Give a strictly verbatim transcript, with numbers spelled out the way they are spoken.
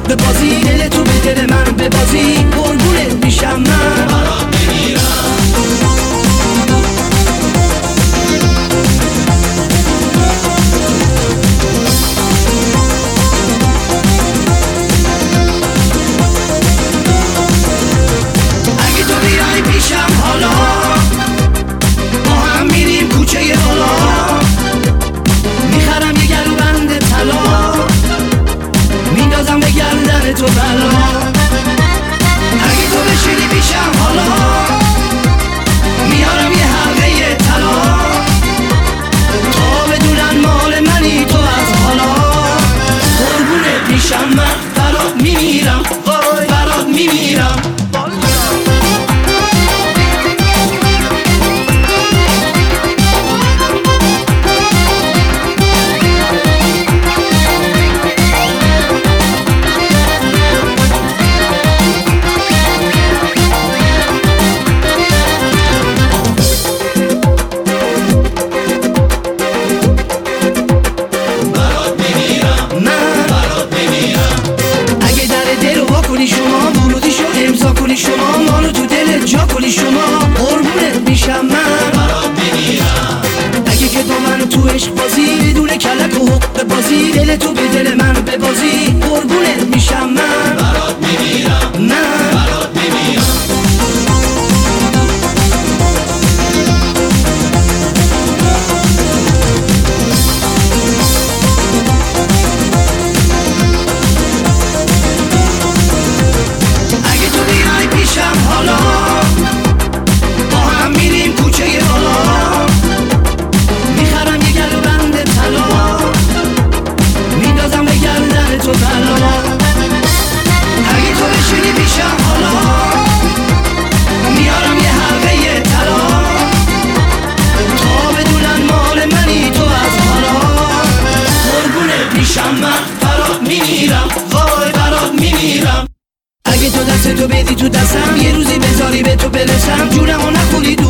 حق بازی، دل تو به دل من ببازی، قربونت میشم من برات بمیرم. اگه تو بیای پیشم حالا با هم میریم کوچه بالا، میخرم یه گلو بند طلا، میندازم به گردن تو بلا. اگه تو بشینی پیشم حالا میارم یه حلقه طلا، تا بدونن مال منی تو از حالا. قربونت میشم من برات میمیرم، وای برات میمیرم. شما ورودیشو امضا کنی، شما مانو تو دلت جا کنی، شما قربونت میشم من برات بمیرم. اگه که با من تو عشق بازی بدون کلک و حق بازی، دل تو به دل من ببازی، قربونت میشم من برات بمیرم، من برات بمیرم. حالا با هم میریم کوچه بالا، میخرم یه گلو بند طلا، میندازم به گردن تو بلا. اگه تو بشینی پیشم حالا میارم یه حلقه طلا، تا بدونن مال منی تو از حالا. قربونت میشم من برات میمیرم، وای برات میمیرم. اگه تو دست تو بدی تو دستم، یه روزی بذاری به تو برسم، جونمو نخوری